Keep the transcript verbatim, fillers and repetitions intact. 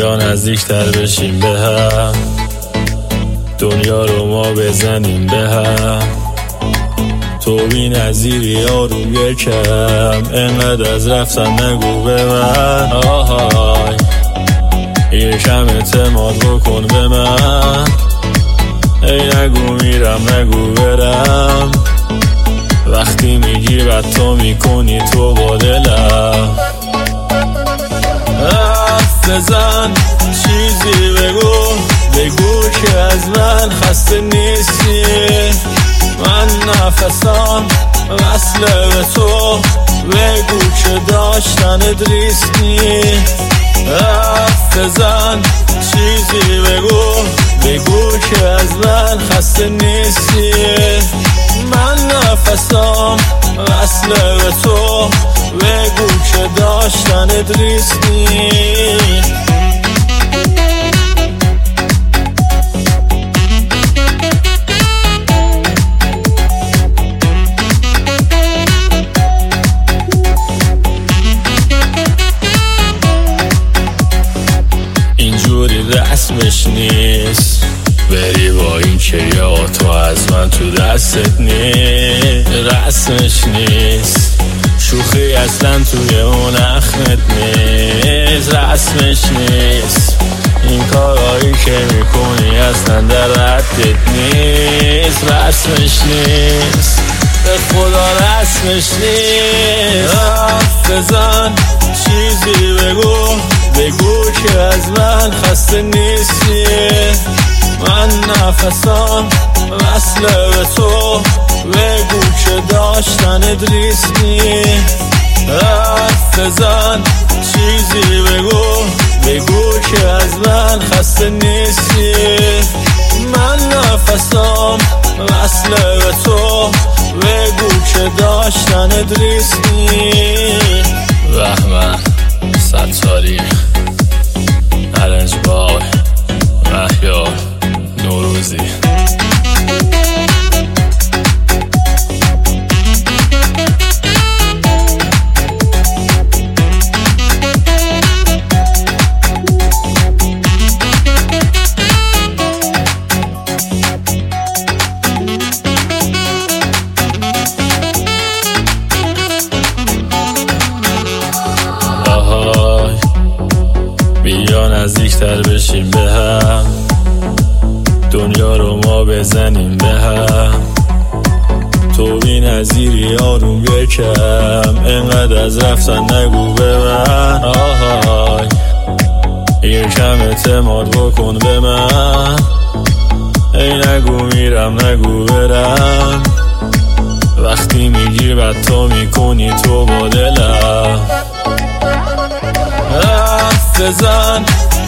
بیا نزدیکتر بشیم به هم، دنیا رو ما بزنیم به هم. تو بی نظیری آروم یکم، انقدر از رفتن نگو به من. آهای یکم اعتماد بکن به من، ای نگو میرم نگو برم. وقتی میگی بد تو میکنی تو با دلم. حرف بزن چیزی بگو، بگو که از من خسته نیستی. من نفسم وصل به تو، بگو که داشتن ریسکی. حرف بزن چیزی بگو، بگو که از من خسته نیستی. من نفسم وصل به تو، بگو که داشتن ریسکی. اینجوری رسمش نیست، بری با این که یا تو از من تو دستت نیست. رسمش نیست، شوخی اصلا توی اون اخمت نیست. رسمش نیست، این کارهایی که میکنی اصلا در ردت نیست. رسمش نیست، به خدا رسمش نیست. حرف بزن چیزی بگو، بگو که از من خسته نیستی. من نفسم وصل به تو، بگو که داشتن ریسکی. حرف بزن چیزی بگو، بگو که از من خسته نیستی. من نفسم وصل به تو، بگو که داشتن ریسکی. بهمن ستاری ارنج بای مهیار نوروزی. بیا نزدیکتر بشیم به هم، دنیا رو ما بزنیم به هم. تو بی نظیری آروم یکم، انقدر از رفتن نگو به من. آهای یکم اعتماد بکن به من، ای نگو میرم نگو برم. وقتی میگی بد تو میکنی تو با دلم. حرف بزن